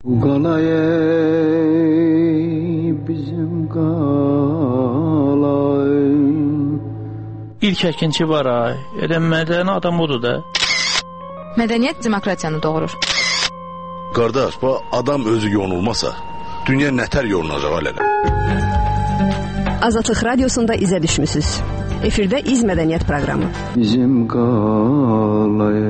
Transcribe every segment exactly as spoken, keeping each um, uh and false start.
Qalay bizim qalay. İlk əkinçi var ay. Elə mədəni adam odur da. Mədəniyyət demokratiyanı doğurur. Qardaş, bu adam özü yonulmasa, dünya nətər yonulacaq alələ? Azadlıq Radiosunda izə düşmüsünüz. Efirdə İz Mədəniyyət proqramı. Bizim qalay.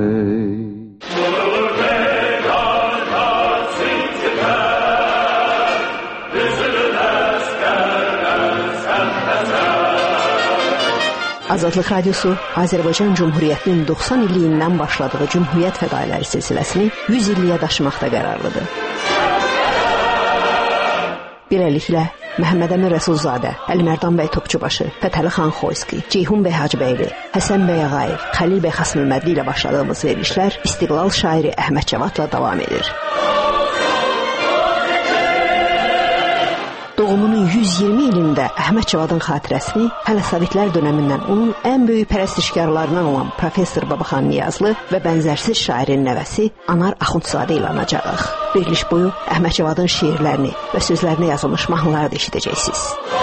Azadlıq Radiosu Azərbaycan Cumhuriyyətinin doxsan illiyindən başladığı Cumhuriyyət fədailəri silsiləsini yüz illiyə daşımaqda qərarlıdır. Beləliklə, Məhəmməd Əmin Rəsulzadə, Əlimərdan bəy Topçubaşı, Fətəli xan Xoyski, Ceyhun bəy Hacbəyli, Həsən bəy Ağayev, Xəlil bəy Xasmülmədli ilə başladığımız verilişlər İstiqlal şairi Əhməd Cavadla davam edir. Doğumunun yüz iyirmi ilində Əhməd Cavadın xatirəsini hələ Sovetlər dönəmindən onun ən böyük pərəstişkarlarından olan Professor Babaxan Niyazlı və bənzərsiz şairin nəvəsi Anar Axundzadə ilə anacağıq. Veriliş boyu Əhməd Cavadın şiirlərini və sözlərinə yazılmış mahnıları da eşidəcəksiniz.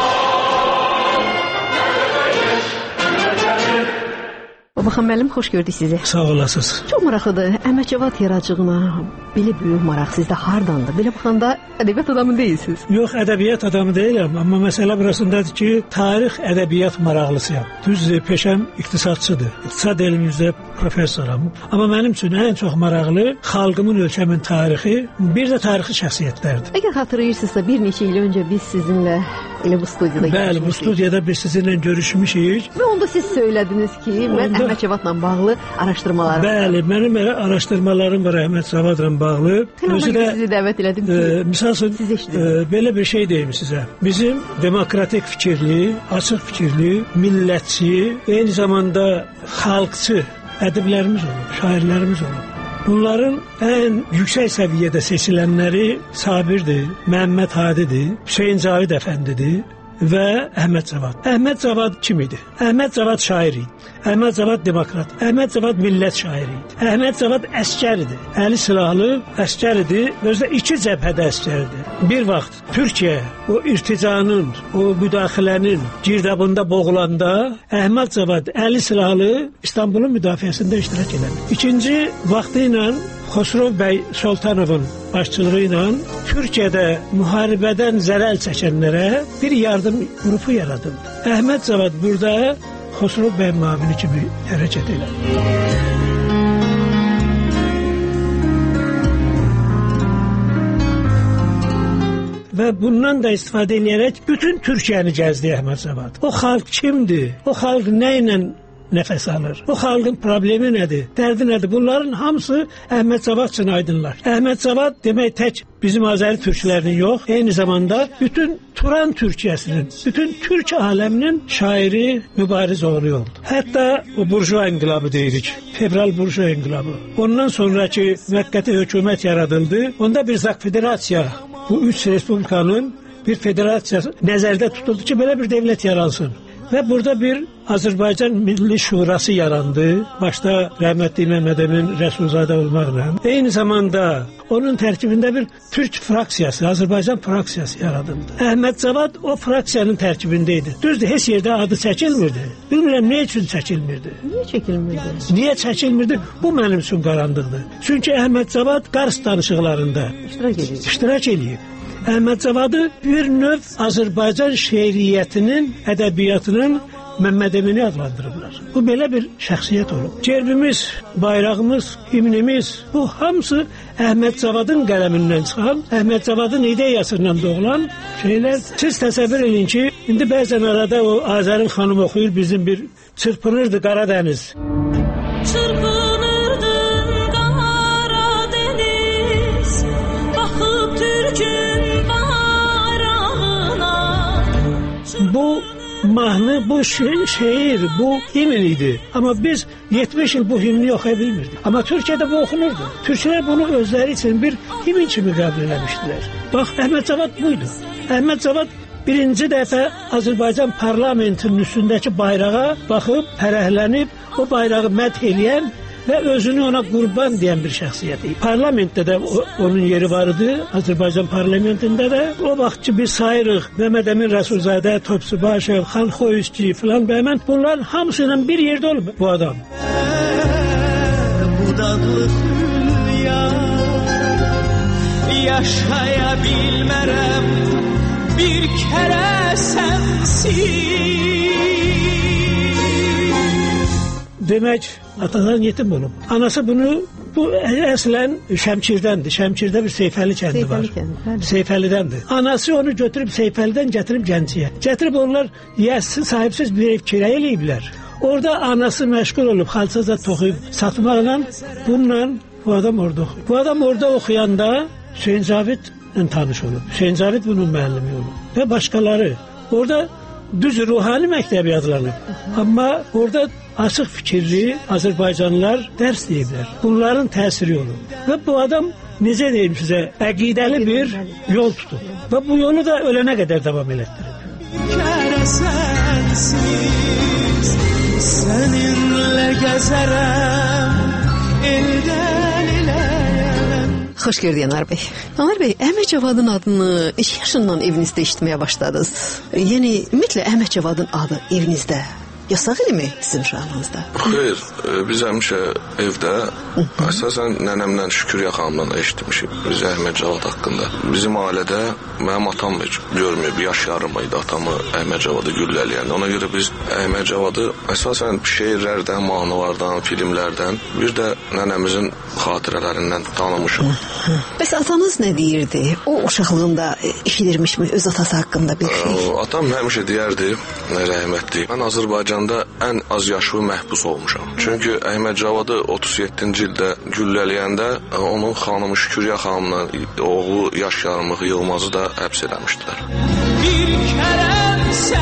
Babaxan müəllim, xoş gördük sizi. Sağ olasınız. Çox maraqlıdır. Əhməd Cavad yaradıcılığına belə böyük maraq sizdə hardandır? Belə baxanda ədəbiyyat adamı deyilsiniz. Yox, ədəbiyyat adamı deyiləm, amma məsələ burasındadır ki, tarix ədəbiyyat maraqlısıyam. Düz peşəm iqtisadçıdır. İqtisad elmi üzrə professoram. Amma mənim üçün ən çox maraqlı xalqımın, ölkəmin tarixi, bir də tarixi şəxsiyyətlərdir. Əgər xatırlayırsınızsa, bir neçə il öncə biz sizinlə elə bu studiyada görüşmüşük. Bəli, bu studiyada biz sizinlə görüşmüşük. Və onda siz söylədiniz ki, mən onda... Əhməd Cavadla bağlı araşdırmalarım var. Bəli, mənim elə araşdırmalarım var Əhməd Cavadla bağlı. Özü də sizi dəvət elədim ki, e, misal üçün e, belə bir şey deyim sizə. Bizim demokratik fikirli, açıq fikirli, millətçi, eyni zamanda xalqçı ədiblərimiz olub, şairlərimiz olub. Bunların ən yüksək səviyyədə seçilənləri Sabirdir, Məhəmməd Hadidir, Hüseyn Cavid Əfəndidir və Əhməd Cavad. Əhməd Cavad kim idi? Əhməd Cavad şair idi. Əhməd Cavad demokrat. Əhməd Cavad millət şairi idi. Əhməd Cavad əskər idi. Əli silahlı əskər idi. Özdə iki cəbhədə əskər idi. Bir vaxt Türkiyə o irticanın, o müdaxilənin girdabında boğulanda Əhməd Cavad əli silahlı İstanbulun müdafiəsində iştirak edir. İkinci vaxtı ilə Xosrov bəy Sultanovun başçılığı ilə Türkiyədə müharibədən zərər çəkənlərə bir yardım qrupu yaradıldı. Əhməd Cavad burada Xosrov bəy müavini kimi hərəkət edir. Və bundan da istifadə edərək bütün Türkiyəni gəzdi Əhməd Cavad. O xalq kimdir? O xalq nə ilə nəfəs alır? O xalqın problemi nədir? Dərdi nədir? Bunların hamısı Əhməd Cavad üçün aydınlar. Əhməd Cavad demək tək bizim Azəri türklərinin yox, eyni zamanda bütün Turan Türkiyəsinin, bütün Türk aləminin şairi, mübariz oğlu oldu. Hətta o burjua inqilabı deyirik. Fevral burjua inqilabı. Ondan sonraki müvəqqəti hökumət yaradıldı. Onda bir zak federasiya, bu üç respublikanın bir federasiya nəzərdə tutuldu ki, belə bir devlət yaransın. Və burada bir Azərbaycan Milli Şurası yarandı. Başda rəhmətli Məhəmməd Əmin Rəsulzadə olmaqla. Eyni zamanda onun tərkibində bir Türk fraksiyası, Azərbaycan fraksiyası yaradıldı. Əhməd Cavad o fraksiyanın tərkibində idi. Düzdür, heç yerdə adı çəkilmirdi. Bilmirəm, nə üçün çəkilmirdi? Niyə çəkilmirdi? Niyə çəkilmirdi? Bu mənim üçün qaranlıqdır. Çünki Əhməd Cavad Qars danışıqlarında iştirak edir. İştirak edir. Əhməd Cavadı bir növ Azərbaycan şeiriyyətinin, ədəbiyyatının Məhəmməd Əmini adlandırırlar. Bu belə bir şəxsiyyət olub. Gerbimiz, bayrağımız, himnimiz, bu hamısı Əhməd Cavadın qələmindən çıxan, Əhməd Cavadın ideyasından doğulan şeylər. Siz təsəvvür edin ki, indi bəzən arada o Azərin xanım oxuyur, bizim bir çırpınırdı Qaradəniz. Çırpınırdı Qaradəniz, baxıb Türkün bayrağına. Bu mahnı, bu şe- şeir, bu himn idi. Amma biz yetmiş il bu himni oxuya bilmirdik. Amma Türkiyədə bu oxunurdu. Türklər bunu özləri üçün bir himn kimi qəbul eləmişdilər. Bax, Əhməd Cavad buydu. Əhməd Cavad birinci dəfə Azərbaycan parlamentinin üstündəki bayrağa baxıb, fərəhlənib, o bayrağı məth eləyən və özünü ona qurban deyən bir şəxsiyyət idi. Parlamentdə də o, onun yeri var idi, Azərbaycan parlamentində də. O vaxtçı biz sayırıq, Məhəmməd Əmin Rəsulzadə, Topçubaşev, Xan Xoyuzçi filan və mən bunların hamısıyla bir yerdə olub bu adam. Budaqlı hülya yaşaya bilmərəm bir kərə sənsiz. Demək, atadan yetim olub. Anası bunu, bu əslən Şəmkirdəndir. Şəmkirdə bir Seyfəli kəndi var. Seyfəlidəndir. Anası onu götürüb Seyfəlidən gətirib Gəncəyə. Gətirib onlar yəssiz, sahibsiz bir ev kirayə eləyiblər. Orada anası məşğul olub, xalçaza toxuyub satmaqla, bununla bu adam orada oxuyub. Bu adam orada oxuyanda Hüseyn Cavidlə tanış olub. Hüseyn Cavid bunun müəllimi olub və başqaları. Orada düz ruhani məktəbi adlanıb. Amma orada açıq fikirli Azərbaycanlılar dərs deyiblər. Bunların təsiri olub. Və bu adam, necə deyim sizə, əqidəli bir yol tutub. Və bu yolu da ölənə qədər davam elətdirib. Səninlə gəzərəm, eldən eləyəm. Xoş gördük Anar bəy. Anar bəy, Əhməd Cavadın adını neçə yaşından evinizdə eşitməyə başladınız? Yəni, ümumiyyətlə Əhməd Cavadın adı evinizdə yasaq elmi sizin uşaqlığınızda? Xeyr, biz həmişə evdə əsasən nənəmlə Şüküryə xanımdan eşitmişik biz Əhməd Cavad haqqında. Bizim ailədə mənim atam görməyib, yaş yarım idi atamı Əhməd Cavadı güllələyəndə. Ona görə biz Əhməd Cavadı əsasən şeirlərdən, mahnılardan, filmlərdən, bir də nənəmizin xatirələrindən tanımışıq. Bəs atanız nə deyirdi? O uşaqlığında eşidirmişmi öz atası haqqında bir şey? Atam həmişə deyərdi, rəhmətli, mən Azərbaycanda ən az yaşlı məhbus olmuşam. Çünki Əhməd Cavadı otuz yeddinci ildə güllələyəndə onun xanımı Şüküryə xanımla oğlu yaş yarımlıq Yılmazı da həbs eləmişdilər. Bir kərəm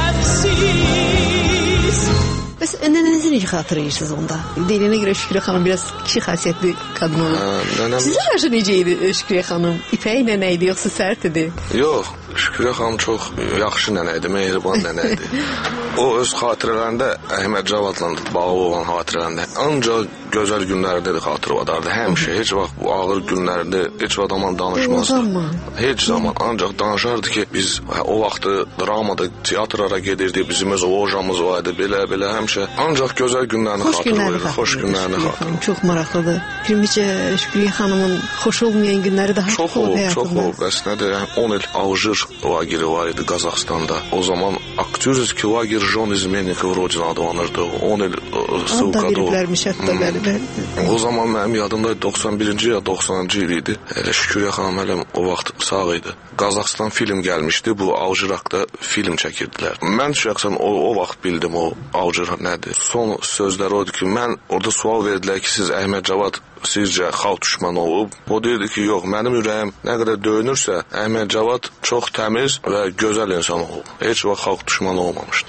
sənsiz. Bəs nənənizi necə xatırlayırsınız onda? Deyilənə görə Şüküryə xanım biraz kişi xasiyyətli qadın olur. Nənəm... Sizə qarşı necə idi Şüküryə xanım? İpək nənə idi, yoxsa sərt idi? Yox, Şüküryə xanım çox yaxşı nənə idi, mehriban nənə idi. O öz xatirələrində Əhməd Cavadla bağlı olan xatirələrində ancaq gözəl günlərdə də xatırladardı. Həmişə, heç vaxt bu ağır günlərdə heç vaxt danışmazdı. Heç zaman. Ancaq danışardı ki, biz o vaxtı dramada, teatrlara gedirdik, bizim öz lojamız vardı, belə-belə həmişə. Ancaq gözəl günlərini xatırlayırdı, xoş günlərini xatırlayırdı. Çox maraqlıdır. Firmicə Şüküryə xanımın xoş olmayan günləri daha çox olub həyatında. Çox olub, bəs nədir? on il Alжир lageri var idi Qazaxstanda. O zaman Aktyorski lager Jon İzmennikov Rodin adlanırdı. on il ссылкada. Adda veriblərmiş hətta bəli. O zaman mənim yadımda doxsan birinci ya doxsanıncı il idi. Elə Şüküryə xanım hələ o vaxt sağ idi. Qazaxstan film gəlmişdi. Bu Alжир haqqında film çəkirdilər. Mən şəxsən o, o vaxt bildim o Alжир nədir. Son sözləri odur ki, mən orada sual verdilər ki, siz Əhməd Cavad sizcə xalq düşmanı olub? O deyirdi ki, yox, mənim ürəyim nə qədər döyünürsə, Əhməd Cavad çox təmiz və gözəl insan olub. Heç vaxt xalq düşmanı olmamışdı.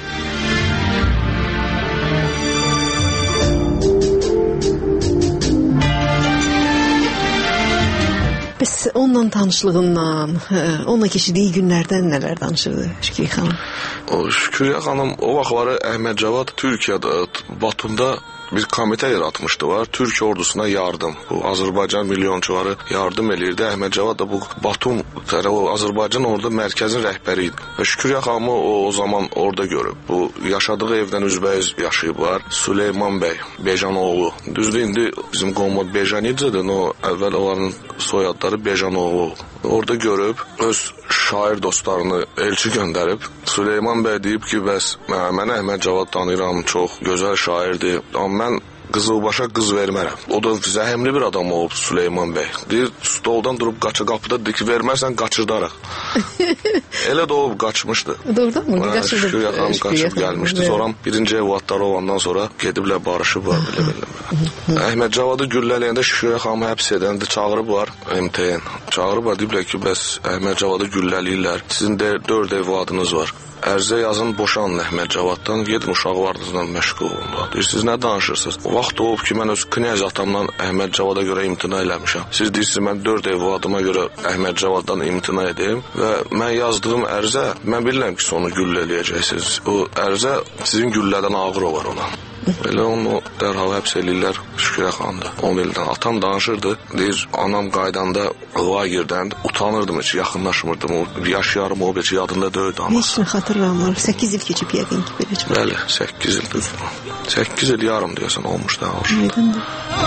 Bəs onunla tanışlığından, onunla keçirdiyi günlərdən nələr danışırdı Şüküryə xanım? O Şüküryə xanım o vaxtları Əhməd Cavad Türkiyədə, Batumda bir komitə yaratmışdılar. Türk ordusuna yardım. Bu Azərbaycan milyonçuları yardım eləyirdi. Əhməd Cavad da bu Batum tərəfi Azərbaycan orada mərkəzin rəhbəri idi. Və Şüküryə xanımı o, o zaman orada görüb. Bu yaşadığı evdən üzbəyiz yaşayıblar. Süleyman bəy, Bejanoğlu. Düzdür, indi bizim qomud Bejanidzedir. O əvvəl onların soyadları Bejanoğlu. Orada görüb öz şair dostlarını elçi göndərib. Süleyman bəy deyib ki, bəs mən Əhməd Cavad tanıyıram, çox gözəl şairdir. Amma mən Qızılbaşa qız vermərəm. O da zəhimli bir adam olub Süleyman bəy. Deyir, stoldan durub qaçı qapıda deyir ki, vermərsən qaçırdarıq. Elə də olub qaçmışdı. Doğrudan mı? Qaçırdı. Şüküryə xanım qaçıb gəlmişdi. Sonra birinci evlatları olandan sonra gediblər barışıblar. Əhməd Cavadı güllələyəndə Şüküryə xanımı həbs edəndə çağırıblar M T N. Çağırıblar, deyiblər ki, bəs Əhməd Cavadı güllələyirlər. Sizin də dörd evladınız var. Ərzə yazın, boşanın Əhməd Cavaddan, gedin uşaqlarınızla məşğul olun. Deyir, siz nə danışırsınız? O vaxt olub ki, mən öz knyaz atamdan Əhməd Cavada görə imtina eləmişəm. Siz deyirsiniz, mən dörd evladıma görə Əhməd Cavaddan imtina edeyim və mən yazdığım ərzə, mən bilirəm ki, sonu güll eləyəcəksiniz. O ərzə sizin güllədən ağır olar ona. Elə onu dərhal həbs eləyirlər Şükürə xanımda. on ildən. Atam danışırdı. Deyir, anam qaydanda lagerdən utanırdım heç, yaxınlaşmırdım. O yaşayarım o heç yadında döydü anası. Heç nə xatırlamır. səkkiz il keçib yəqin ki, beləcə. Bəli, səkkiz ildir. səkkiz il yarım deyəsən olmuş da. Aydındır.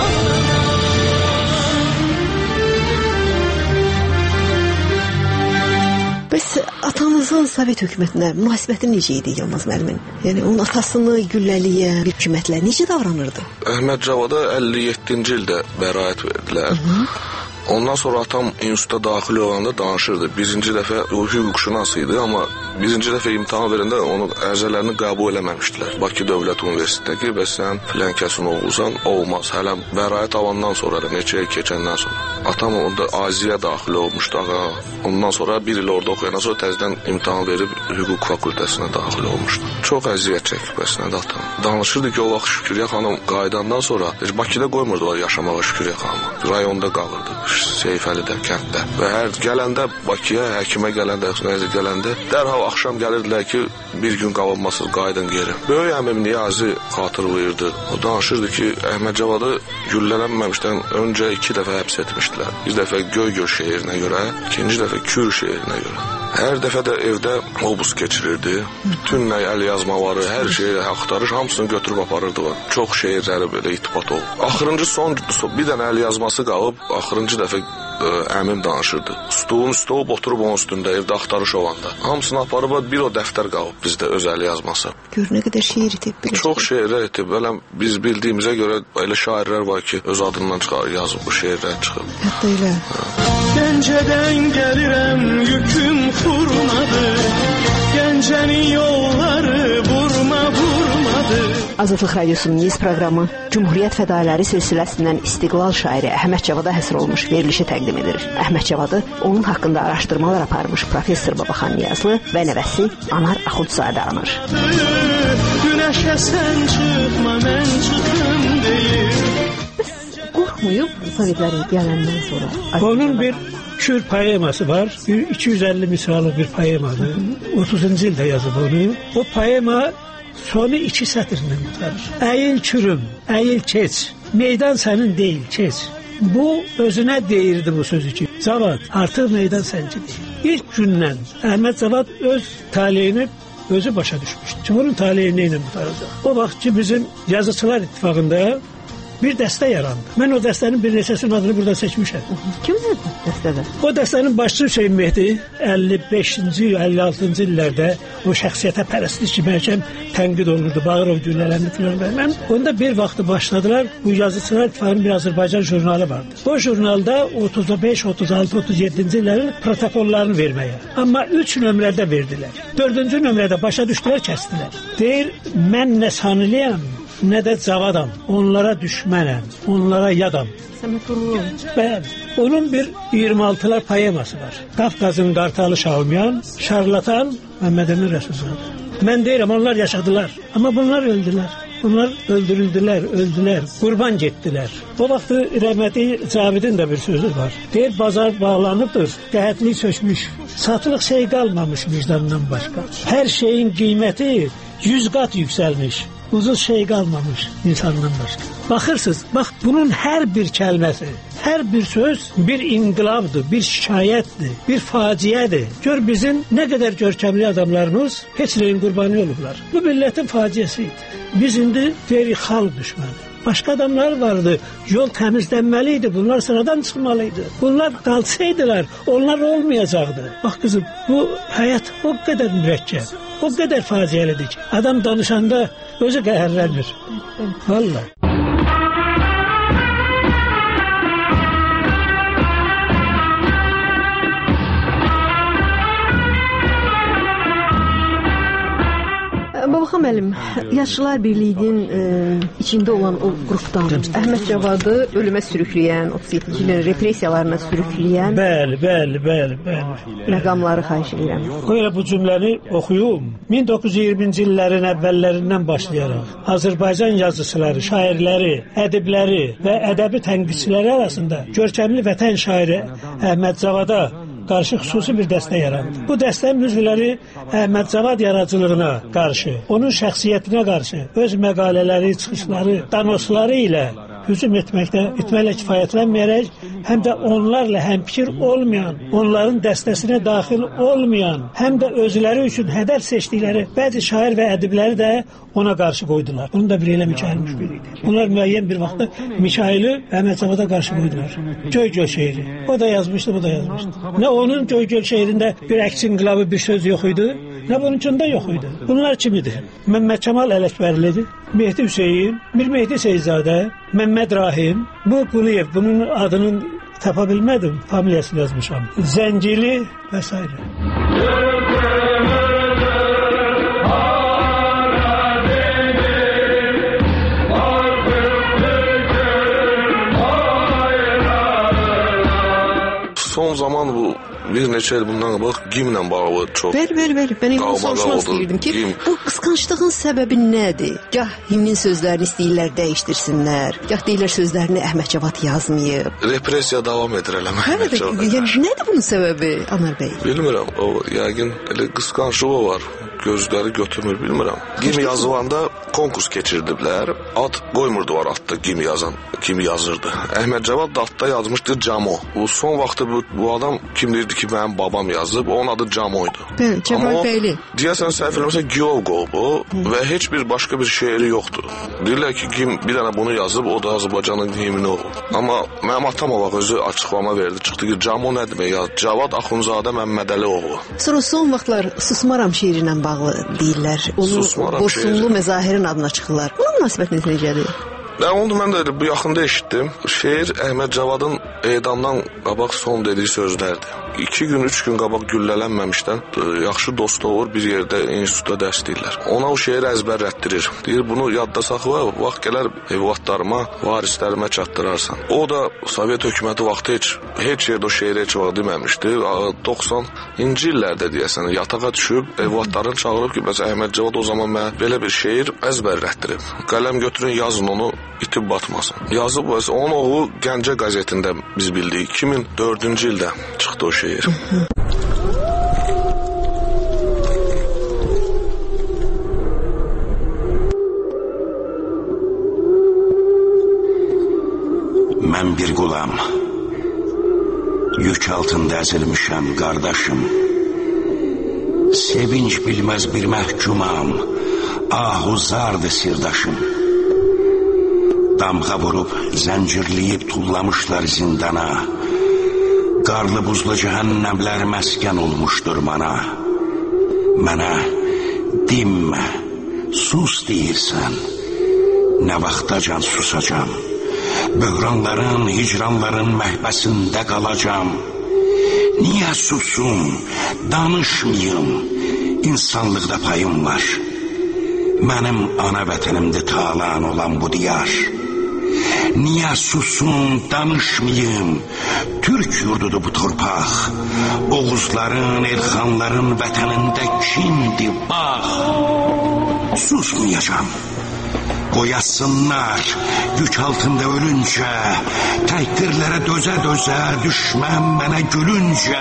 Bəs atanızın Sovet hökumətinə münasibəti necə idi Yılmaz müəllimin? Yəni onun atasını güllələyə, hökumətlə necə davranırdı? Əhməd Cavada əlli yeddinci ildə bəraət verdilər. Hı -hı. Ondan sonra atam instituta daxil olanda danışırdı. Birinci dəfə o hüquqşünas idi, amma birinci dəfə imtahan verəndə onun ərizələrini qəbul eləməmişdilər. Bakı Dövlət Universitetindəki bəs sən filan kəsin oğlusan, olmaz. Hələ bəraət alandan sonra, neçə il keçəndən sonra. Atam onda Aziyə daxil olmuşdu. Ağa. Ondan sonra bir il orada oxuyandan sonra təzədən imtahan verib hüquq fakültəsinə daxil olmuşdu. Çox əziyyət çəkib bəs nədə atam. Danışırdı ki, o vaxt Şükürə xanım qayıdandan sonra heç Bakıda qoymurdular yaşamağa Şükürə xanımı. Rayonda qalırdı. Seyfəlidə, kənddə. Və hər gələndə Bakıya, həkimə gələndə, nəzə gələndə dərhal axşam gəlirdilər ki, bir gün qalınmasız qayıdın geri. Böyük əmim Niyazi xatırlayırdı. O danışırdı ki, Əhməd Cavadı güllələnməmişdən öncə iki dəfə həbs etmişdilər. Bir dəfə Göygöl şeirinə görə, ikinci dəfə Kür şeirinə görə. Hər dəfə də evdə obus keçirirdi. Bütün nə əl yazmaları, hər şeyi axtarış, hamısını götürüb aparırdılar. Çox şeirləri belə itibat olub. Axırıncı son, bir dənə əl yazması qalıb, axırıncı dəfə ə, əmim danışırdı. Stolun üstə olub, oturub onun üstündə, evdə axtarış olanda. Hamısını aparıb, bir o dəftər qalıb bizdə öz əl yazması. Gör nə qədər şeir itib. Çox şeirlər itib. Belə biz bildiyimizə görə elə şairlər var ki, öz adından çıxar, yazıb bu şeirlər çıxıb. Hətta elə. Gəncədən gəlirəm, yüküm furmadır. Gəncənin yolları vurma vurmadır. Azadlıq Radiosunun Niz proqramı Cümhuriyyət fədailləri silsiləsindən İstiqlal şairi Əhməd Cavada həsr olmuş verilişi təqdim edir. Əhməd Cavadı onun haqqında araşdırmalar aparmış professor Babaxan Niyazlı və nəvəsi Anar Axundzadə anır. Günəşə sən çıxma, mən çıxım deyir. Qorxmuyub Sovetlərin gələndən sonra. Onun bir Kür poeması var. iki yüz əlli misralı bir poemadır. otuzuncu ildə yazıb onu. O poema sonu iki sətirdən tutarır. Əyil kürüm, əyil keç. Meydan sənin deyil, keç. Bu özünə deyirdi bu sözü ki, Cavad, artıq meydan sənci deyil. İlk gündən Əhməd Cavad öz taleyini özü başa düşmüşdü. Cumhurun taleyi neyle tutaracaq? O vaxt ki, bizim Yazıçılar İttifaqında bir dəstə yarandı. Mən o dəstənin bir neçəsinin adını burada seçmişəm. Kimdir dəstədə? O dəstənin başçısı Hüseyin Mehdi əlli beşinci, əlli altıncı illərdə o şəxsiyyətə pərəstlik ki, məhkəm tənqid olurdu, Bağırov güllələrini filan. Mən onda bir vaxtı başladılar, bu Yazıçılar İttifaqının bir Azərbaycan jurnalı vardı. O jurnalda otuz beş, otuz altı, otuz yeddinci illərin protokollarını verməyə. Amma üç nömrədə verdilər. dördüncü nömrədə başa düşdülər, kəsdilər. Deyir, mən nə sanılıyam, nə də Cavadam, onlara düşmənəm, onlara yadam. Bəli, onun bir iyirmi altılar poeması var. Qafqazın qartalı Şaumyan, şarlatan Məhəmməd Əmin Rəsulzadə. Mən deyirəm, onlar yaşadılar, amma bunlar öldülər. Bunlar öldürüldülər, öldülər, qurban getdilər. O vaxtı rəhmətli Cavidin də bir sözü var. Deyir, bazar bağlanıbdır, qəhətlik çökmüş, satılıq şey qalmamış vicdandan başqa. Hər şeyin qiyməti yüz qat yüksəlmiş. Uzun şey qalmamış insandan başqa. Baxırsınız, bax bunun hər bir kəlməsi, hər bir söz bir inqilabdır, bir şikayətdir, bir faciədir. Gör bizim nə qədər görkəmli adamlarımız heç nəyin qurbanı olublar. Bu millətin faciəsi idi. Biz indi deyirik xalq düşməni. Başqa adamlar vardı, yol təmizlənməli idi, bunlar sıradan çıxmalıydı. Bunlar qalsaydılar, onlar olmayacaqdı. Bax qızım, bu həyat o qədər mürəkkəb, o qədər faciəlidir ki, adam danışanda özü qəhərlənir. Vallahi. Babaxan müəllim, Yazıçılar Birliyinin e, içində olan o qrupdan Əhməd Cavadı ölümə sürükləyən, otuz yeddinci ilin repressiyalarına sürükləyən Bəli, bəli, bəli, bəli. məqamları xahiş edirəm. Qoyla bu cümləni oxuyum. min doqquz yüz iyirminci illərin əvvəllərindən başlayaraq Azərbaycan yazıçıları, şairləri, ədibləri və ədəbi tənqidçiləri arasında görkəmli vətən şairi Əhməd Cavada qarşı xüsusi bir dəstə yarandı. Bu dəstənin üzvləri Əhməd Cavad yaradıcılığına qarşı, onun şəxsiyyətinə qarşı, öz məqalələri, çıxışları, danosları ilə hücum etməkdə etməklə kifayətlənməyərək, həm də onlarla həmfikir olmayan, onların dəstəsinə daxil olmayan, həm də özləri üçün hədəf seçdikləri bəzi şair və ədibləri də ona qarşı qoydular. Bunu da bir elə Mikail Müşbir idi. Onlar müəyyən bir vaxtda Mikaili Əhməd Cavada qarşı qoydular. Göy-göl şeiri. O da yazmışdı, bu da yazmışdı. Nə onun Göy-göl şeirində bir əks inqilabı bir söz yox idi, nə bununkunda yox idi. Bunlar kim idi? Məmməd Kəmal Ələkbərlidir, Mehdi Hüseyin, Mir Mehdi Seyidzadə, Məmməd Rahim, bu Quliyev, bunun adını tapa bilmədim, familiyasını yazmışam. Zəncili və s. Son zaman bu bir neçə il bundan qabaq gimlə bağlı çox. Ver, ver, ver. Mən indi soruşmaq istəyirdim ki, gim. Bu qısqanclığın səbəbi nədir? Gah himnin sözlərini istəyirlər dəyişdirsinlər, gah deyirlər sözlərini Əhməd Cavad yazmayıb. Repressiya davam edir eləmə. Hə, yəni nədir bunun səbəbi, Anar bəy? Bilmirəm, o yəqin elə qısqanclığı var. Gözləri götürmür, bilmirəm. Gim yazılanda konkurs keçirdiblər. Ad qoymurdular adda gim yazan, kim yazırdı. Əhməd Cavad da adda yazmışdı Camo. Bu son vaxtda bu, bu adam kim deyirdi ki, mənim babam yazıb, onun adı Camoydu. Bəli, Cəmal bəyli. Deyəsən səhv eləmirəmsə Giolgo bu və heç bir başqa bir şeiri yoxdur. Deyirlər ki, Gim bir dənə bunu yazıb, o da Azərbaycanın himni olub. Amma mənim atam o vaxt özü açıqlama verdi. Çıxdı ki, Camo nə demək ya? Cavad Axundzadə Məmmədəlioğlu. Sonra son vaxtlar Susmaram şeiri ilə bağlı deyirlər. Onu Bosunlu Məzahirin adına çıxırlar. Bunun münasibətiniz necədir? Nə oldu, mən də bu yaxında eşitdim. Şeir Əhməd Cavadın edamdan qabaq son dediyi sözlərdir. İki gün, üç gün qabaq güllələnməmişdən yaxşı dost olur, bir yerdə institutda dərs deyirlər. Ona o şeiri əzbərlətdirir. Deyir, bunu yadda saxla, vaxt gələr evlatlarıma, varislərimə çatdırarsan. O da Sovet hökuməti vaxtı heç, heç yerdə o şeiri heç vaxt deməmişdi. doxsanıncı illərdə deyəsən, yatağa düşüb, evlatlarını çağırıb ki, məsələn, Əhməd Cavad o zaman mənə belə bir şeir əzbərlətdirib. Qələm götürün, yazın onu, itib batmasın. Yazıb, onun oğlu Gəncə qəzetində biz bildik. iki min dördüncü ildə çıxdı o şeir. Mən bir qulam, yük altında əzilmişəm qardaşım. Sevinç bilməz bir məhkumam, ahuzardı sirdaşım. Damğa vurub, zəncirləyib tullamışlar zindana. Qarlı buzlu cəhənnəmlər məskən olmuşdur mana. Mənə dinmə, sus deyirsən. Nə vaxtacan susacam. Böhranların, hicranların məhbəsində qalacam. Niyə susum, danışmayım, insanlıqda payım var. Mənim ana vətənimdə talan olan bu diyar. Niyə susum, danışmayım, Türk yurdudur bu torpaq. Oğuzların, Elxanların vətənində kimdir, bax. Susmayacam. Qoyasınlar, yük altında ölüncə, təhqirlərə dözə-dözə, düşmən mənə gülüncə.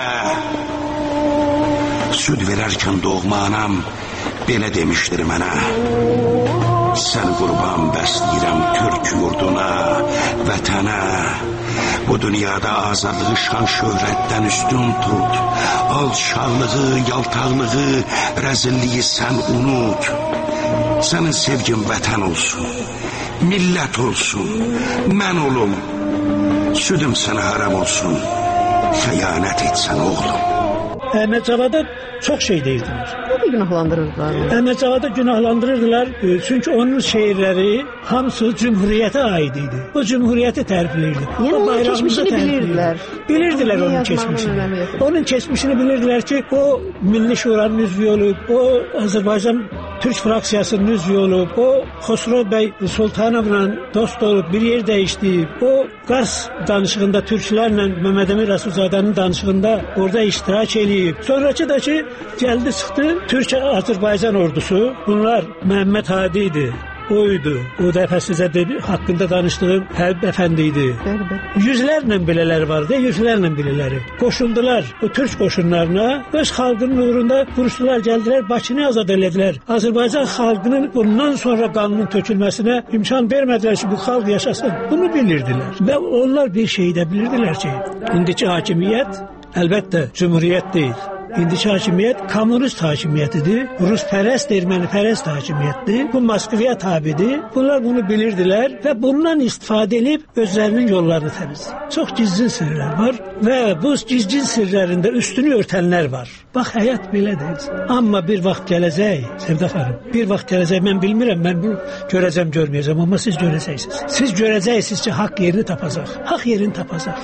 Süd verərkən doğma anam belə demişdir mənə. Sən qurban bəsləyirəm Türk yurduna, vətənə. Bu dünyada azadlığı şan şöhrətdən üstün tut. Alçaqlığı, yaltaqlığı, rəzilliyi sən unut. Sənin sevgin vətən olsun, millət olsun, mən olum. Südüm sənə haram olsun, xəyanət etsən oğlum. Əhməd Cavada çox şey deyirdilər. Nədir günahlandırırdılar? Əhməd Cavada günahlandırırdılar, çünki onun şeirləri hamısı cümhuriyyətə aid idi. O cümhuriyyəti tərifləyirdi. Yəni onun keçmişini bilirdilər. Bilirdilər onun keçmişini. Onun keçmişini bilirdilər ki, o Milli Şuranın üzvü olub, o Azərbaycan Türk fraksiyasının üzvü olub, o Xosrov bəy Sultanovla dost olub, bir yer dəyişdiyib, o Qars danışığında türklərlə Məhəmməd Əmin Rəsulzadənin danışığında orada iştirak eləyib. Sonraki da ki, gəldi çıxdı Türk-Azərbaycan ordusu. Bunlar Məhəmməd Hadi idi, oydu. O dəfə sizə dedi, haqqında danışdığım Həbib əfəndi idi. Yüzlərlə belələri vardı, yüzlərlə belələri. Qoşuldular o türk qoşunlarına, öz xalqının uğrunda vuruşdular, gəldilər, Bakını azad elədilər. Azərbaycan xalqının bundan sonra qanının tökülməsinə imkan vermədilər ki, bu xalq yaşasın. Bunu bilirdilər. Və onlar bir şey də bilirdilər ki, indiki hakimiyyət əlbəttə cümhuriyyət deyil. İndiki hakimiyyət kommunist hakimiyyətidir. Ruspərəst, ermənipərəst hakimiyyətdir. Bu Moskvaya tabidir. Bunlar bunu bilirdilər və bundan istifadə edib özlərinin yollarını təmizləyir. Çox gizlin sirlər var və bu gizlin sirlərində üstünü örtənlər var. Bax, həyat belədir. Amma bir vaxt gələcək, Sevda xanım, bir vaxt gələcək, mən bilmirəm, mən bunu görəcəm, görməyəcəm, amma siz görəcəksiniz. Siz görəcəksiniz ki, haqq yerini tapacaq. Haqq yerini tapacaq.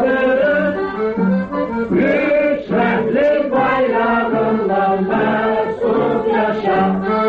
Rəhli bayrağından məsud yaşa.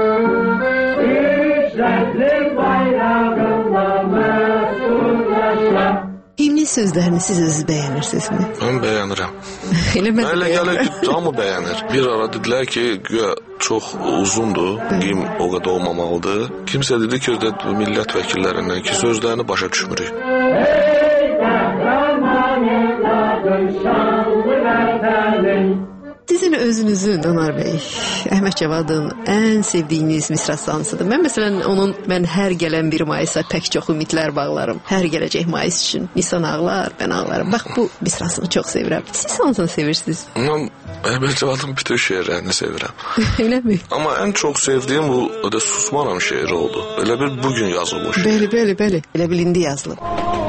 Rəhli bayrağından məsud yaşa. Himnin sözlərini siz özünüz bəyənirsinizmi? Mən bəyənirəm. Elə mən Elə gəlir ki, hamı bəyənir. Bir ara dedilər ki, güya çox uzundur, himn o qədər olmamalıdır. Kimsə dedi ki, millət vəkillərindən ki, sözlərini başa düşmürük. Ey qəhrəman evladım, şanlı vətənin. Sizin özünüzün, Anar bəy, Əhməd Cavadın ən sevdiyiniz misrası hansıdır? Mən məsələn onun mən hər gələn bir mayısa pək çox ümidlər bağlarım. Hər gələcək mayıs üçün Nisan ağlar, mən ağlarım. Bax, bu misrasını çox sevirəm. Siz hansını sevirsiniz? Mən Əhməd Cavadın bütün şeirlərini sevirəm. Elə mi? Amma ən çox sevdiyim bu da Susmaram şeiri oldu. Elə bir bugün yazılıb o şeir. Bəli, bəli, bəli. Elə bil indi yazılıb.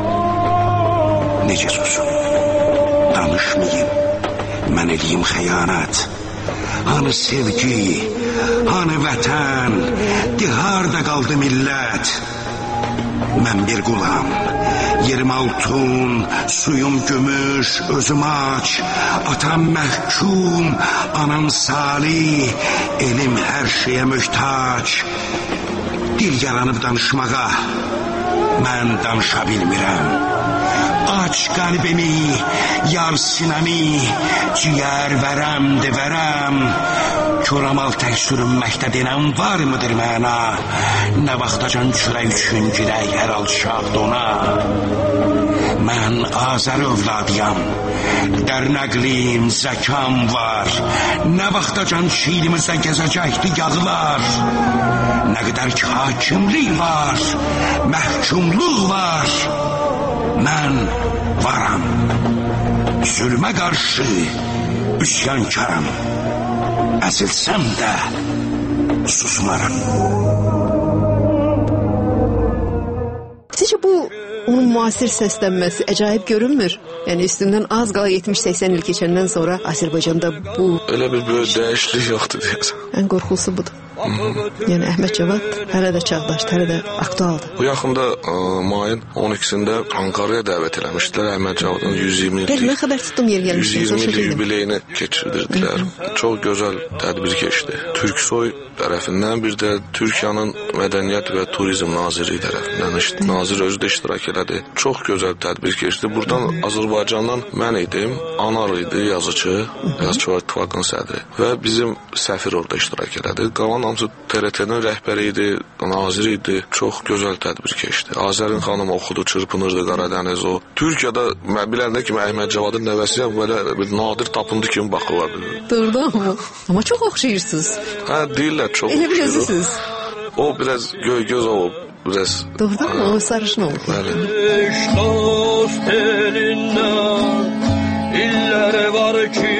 Necə susum? Danışmayayım. Mən edeyim xəyanət. Hanı sevgi, hanı vətən, diharda qaldı millət. Mən bir qulam, yerim altun, suyum gümüş, özüm aç. Atam məhkum, anam salih, elim hər şeyə möhtac. Dil yaranıb danışmağa, mən danışa bilmirəm. Aç qəlbimi, yar sinəmi, ciyər vərəm, divərəm. Köramal tək sürünməkdə denəm var mıdır məna? Nə vaxtacan çürək üçün girək hər alçaq dona. Mən Azər övladıyam, dər nəqlim, zəkam var. Nə vaxtacan şiirimizdə gəzəcəkdi yağlar. Nə qədər ki hakimlik var, məhkumluq var. Mən varam, zülmə qarşı üsyankaram. Əsilsəm də susmaram. Sizcə bu onun müasir səslənməsi əcaib görünmür? Yəni üstündən az qala yetmiş səksən il keçəndən sonra Azərbaycanda bu... Elə bir böyük dəyişiklik yoxdur deyəsən. Ən qorxulusu budur. Yəni Əhməd Cavad hələ də çağdaşdır, hələ də aktualdır. Bu yaxında ə, mayın on ikisində Ankara'ya dəvət eləmişdilər Əhməd Cavadın yüz iyirmi illik. Mən xəbər tutdum yer gəlmişsiniz. yüz iyirmi illik yubileyini keçirdirdilər. Çox gözəl tədbir keçdi. Türksoy tərəfindən, bir də Türkiyənin Mədəniyyət və Turizm Naziri tərəfindən işte, nazir özü də iştirak elədi. Çox gözəl tədbir keçdi. Buradan Azərbaycandan mən idim, Anar idi yazıcı, Yazıçılar İttifaqının sədri və bizim səfir orada iştirak elədi. Qalan hamısı T R T-nin rəhbəri idi, naziri idi. Çox gözəl tədbir keçdi. Azərin xanım oxudu, çırpınırdı Qaradəniz o. Türkiyədə mən biləndə kimi Əhməd Cavadın nəvəsiyə belə bir nadir tapıntı kimi baxırlar. Doğrudan mı? Amma çox oxşayırsınız. Hə, deyirlər çox oxşayır. Elə biləsiniz. O biraz göy göz olub. Biraz. Doğrudan mı? O sarışın olub. Bəli. Dost elindən illəri var ki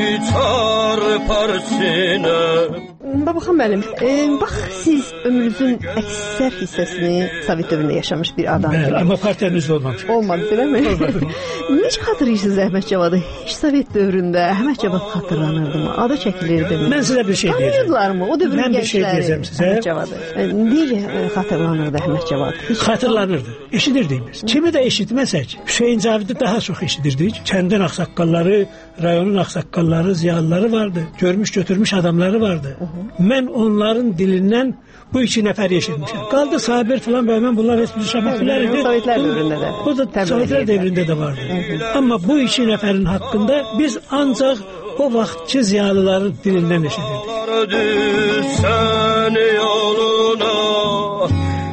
çarpar sinə. Babaxan müəllim, e, bax siz ömrünüzün əksər hissəsini Sovet dövründə yaşamış bir adam. Bəli, amma partiyanız olmamış. Olmadı, elə mi? Olmadı. Necə xatırlayırsınız Əhməd Cavadı? Heç Sovet dövründə Əhməd Cavad xatırlanırdı mı? Adı çəkilirdi mi? Mən sizə bir şey deyəcəm. Tanıyırdılar mı? O dövrün mən bir şey deyəcəm sizə. Əhməd Cavadı. Necə xatırlanırdı Əhməd Cavad? Xatırlanırdı. Eşidirdik biz. Kimi də eşitməsək, Hüseyn Cavidi daha çox eşidirdik. Kəndin ağsaqqalları, rayonun ağsaqqalları, ziyalıları vardı. Görmüş götürmüş adamları vardı. Uh -huh. Mən onların dilindən bu iki nəfər eşitmişəm. Qaldı Sabir falan və mən bunlar heç bir şəbəkələr idi. Sovetlər dövründə də. Bu da Sovetlər dövründə də vardı. Hı -hı. Amma bu iki nəfərin haqqında biz ancaq o vaxtki ziyalıların dilindən eşidirdik.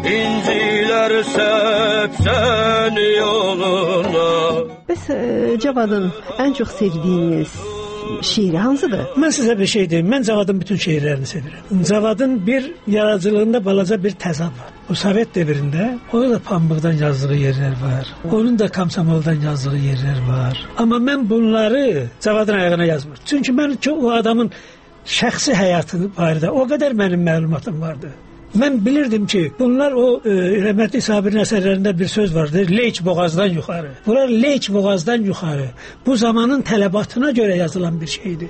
səpsən yoluna. Bəs e, Cavadın ən çox sevdiyiniz şiiri hansıdır? Mən sizə bir şey deyim. Mən Cavadın bütün şeirlərini sevirəm. Cavadın bir yaradıcılığında balaca bir təzad var. Bu Sovet dövründə onun da pambıqdan yazdığı yerlər var. Onun da komsomoldan yazdığı yerlər var. Amma mən bunları Cavadın ayağına yazmır. Çünki mən o adamın şəxsi həyatı barədə o qədər mənim məlumatım vardı. Mən bilirdim ki, bunlar o e, rəhmətli Sabirin əsərlərində bir söz vardır, Leyç boğazdan yuxarı. Bunlar Leyç boğazdan yuxarı. Bu zamanın tələbatına görə yazılan bir şeydir.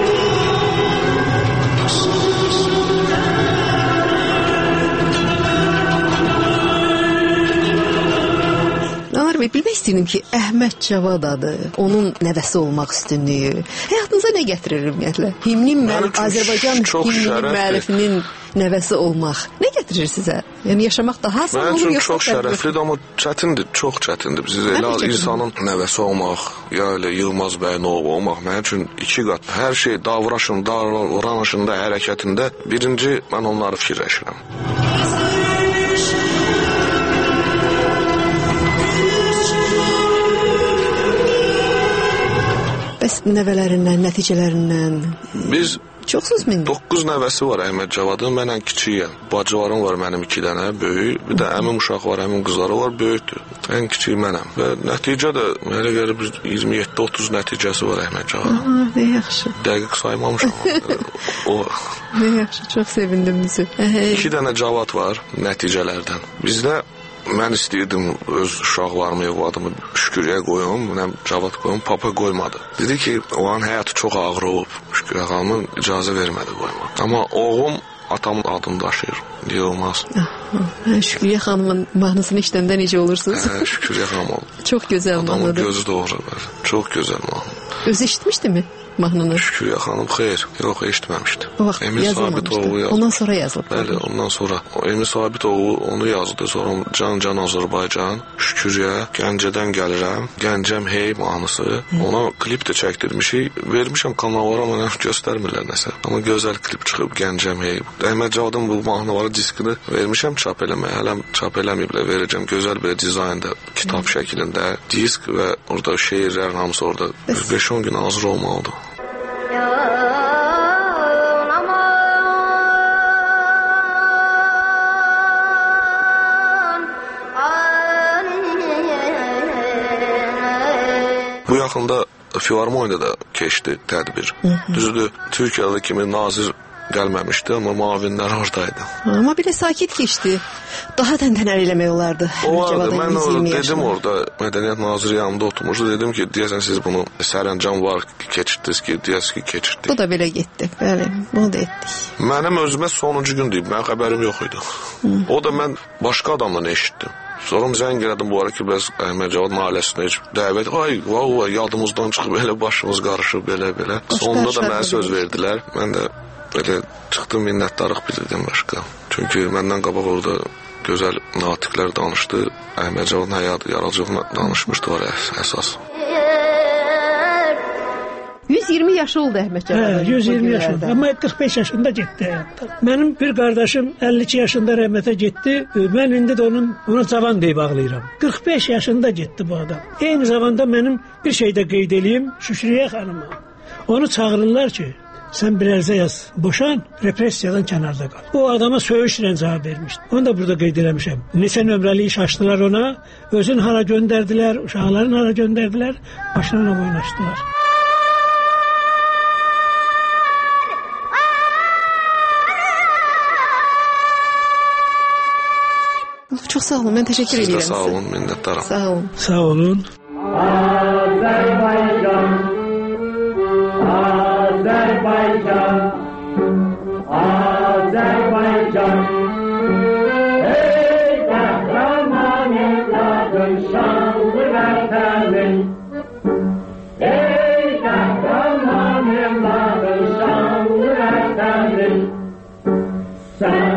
Anar bəy, bilmək istəyirəm ki, Əhməd Cavad adı, onun nəvəsi olmaq üstünlüyü həyatınıza nə gətirir ümumiyyətlə? Himnin müəllif, Azərbaycan himnin müəllifinin nəvəsi olmaq nə gətirir sizə? Yəni yaşamaq daha asan olur, yoxsa? Mənim üçün yoxsa çox şərəflidir, amma çətindir, çox çətindir. Biz elə insanın nəvəsi olmaq, ya elə Yılmaz bəyin oğlu olmaq mənim üçün iki qat. Hər şey davranışın, davranışında, hərəkətində birinci mən onları fikirləşirəm. Bəs nəvələrindən, nəticələrindən biz çoxsuz mindi? doqquz nəvəsi var Əhməd Cavadın, mən ən kiçiyəm. Bacılarım var mənim iki dənə, böyük. Bir də əmim uşaq var, əmim qızları var, böyükdür. Ən kiçik mənəm. Və nəticə də mənə görə iyirmi yeddi otuz nəticəsi var Əhməd Cavadın. Aha, nə yaxşı. Dəqiq saymamışam. o Nə yaxşı, çox sevindim bizi. İki dənə Cavad var nəticələrdən. Bizdə mən istəyirdim öz uşaqlarımı, evladımı Şükürəyə qoyum, mən Cavad qoyum, papa qoymadı. Dedi ki, onun həyatı çox ağır olub, Şükürə xanımın icazə vermədi qoymaq. Amma oğlum atamın adını daşıyır, Yılmaz. Şükürə xanımın mahnısını işləndə necə olursunuz? Hə, Şükürə xanım oldu. Çox gözəl mahnıdır. Adamın gözü doğru, çox gözəl mahnı. Özü eşitmişdi mi mahnını? Şükürə xanım xeyr, yox eşitməmişdi. O vaxt yazılmamışdı. Ondan sonra yazılıb. Bəli, ondan sonra. Emin Sabitoğlu onu yazdı. Sonra Can Can Azərbaycan, Şükürə, Gəncədən gəlirəm, Gəncəm hey mahnısı. Ona klip də çəkdirmişik. Vermişəm kanallara, mənə göstərmirlər nəsə. Amma gözəl klip çıxıb Gəncəm hey. Əhməd Cavadın bu mahnıları diskini vermişəm çap eləməyə. Hələm çap eləməyiblər, verəcəm. Gözəl bir dizaynda, kitab şəklində disk və orada şeirlərin hamısı orada beş on gün hazır olmalıdır. Bu yaxında Filarmoniyada da keçdi tədbir. Düzdür, Türkiyədə kimi nazir gəlməmişdi, amma mavinlər oradaydı. Amma belə sakit keçdi. Daha təntənəli eləmək olardı. O vardı, mən o dedim orada, Mədəniyyət Naziri yanımda oturmuşdu, dedim ki, deyəsən siz bunu sərəncam var keçirdiniz ki, deyəsən ki, keçirdik. Bu da belə getdi, bəli, bunu da etdik. Mənim özümə sonuncu gün deyib, mənim xəbərim yox idi. Hı. O da mən başqa adamdan eşitdim. Sonra zəng elədim bu ara ki, bəs Əhməd Cavadın ailəsinə heç dəvət, ay, vau, yadımızdan çıxıb, belə başımız qarışıb, belə-belə. Sonunda da mənə söz verdilər, mən də belə çıxdım, minnətdarlıq bildirdim başqa. Çünki məndən qabaq orada gözəl natiqlər danışdı, Əhməd Cavadın həyatı, yaradıcılığına danışmışdı var əsas. yüz iyirmi yaşı oldu Əhməd Cavadın. Hə, yüz iyirmi yaşı oldu. Amma qırx beş yaşında getdi həyatdan. Mənim bir qardaşım əlli iki yaşında rəhmətə getdi. Mən indi də onun ona cavan deyib ağlayıram. qırx beş yaşında getdi bu adam. Eyni zamanda mənim bir şey də qeyd eləyim, Şükriyə xanıma. Onu çağırırlar ki, sən bir ərizə yaz, boşan, repressiyadan kənarda qal. O adama söyüşlə cavab vermişdi. Onu da burada qeyd eləmişəm. Neçə nömrəli iş açdılar ona, özün hara göndərdilər, uşaqların hara göndərdilər, başlarına oynaşdılar. Çox sağ olun, mən təşəkkür edirəm. Siz də sağ olun, minnətdaram. Sağ olun. Sağ olun. Azərbaycan, Azərbaycan, Azərbaycan, ey qəhrəman evladın şanlı vətənin, ey qəhrəman evladın şanlı vətənin, sən